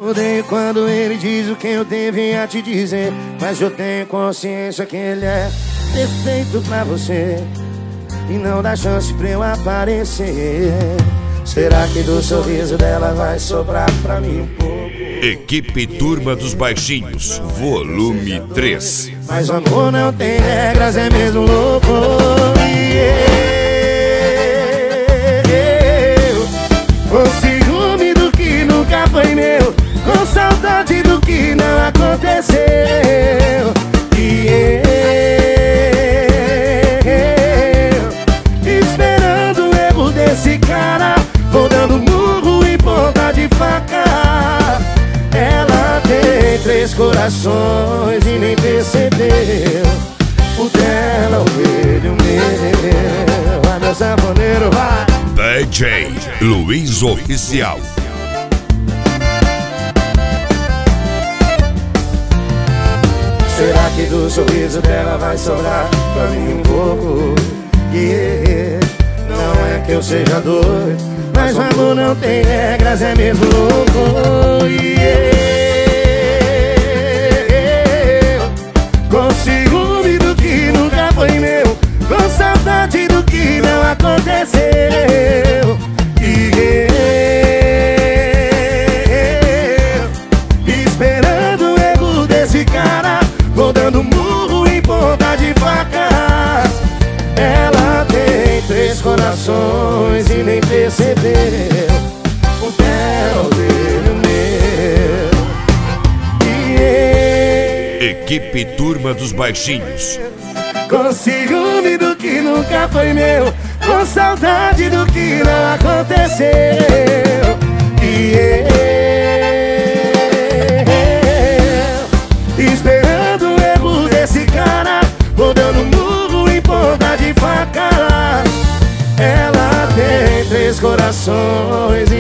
Odeio quando ele diz o que eu devia te dizer, mas eu tenho consciência que ele é perfeito pra você e não dá chance pra eu aparecer. Será que do sorriso dela vai sobrar pra mim um pouco? Equipe Turma dos Baixinhos, volume 3. Mas o amor não tem regras, é mesmo louco. Com ciúme do que nunca foi meu, com saudade do que não aconteceu. E eu, esperando o erro desse cara, vou dando murro em ponta de faca. Ela tem 3 corações e nem percebeu. O dela, o dele, o meu. Vai, meu sanfoneiro, vai. DJ Luiz Oficial. Será que do sorriso dela vai sobrar pra mim um pouco? Não é que eu seja doido, mas o amor não tem regras, é mesmo louco. Com ciúme do que nunca foi meu, com saudade do que não aconteceu. E eu, esperando o erro desse cara, vou dando murro em ponta de faca. Ela tem 3 corações e nem percebeu. O dela, o dele, o meu. E eu, Equipe Turma dos Baixinhos. com ciúme do que nunca foi meu, com saudade do que não aconteceu. E eu, esperando o erro desse cara, vou dando murro em ponta de faca. Ela tem 3 corações e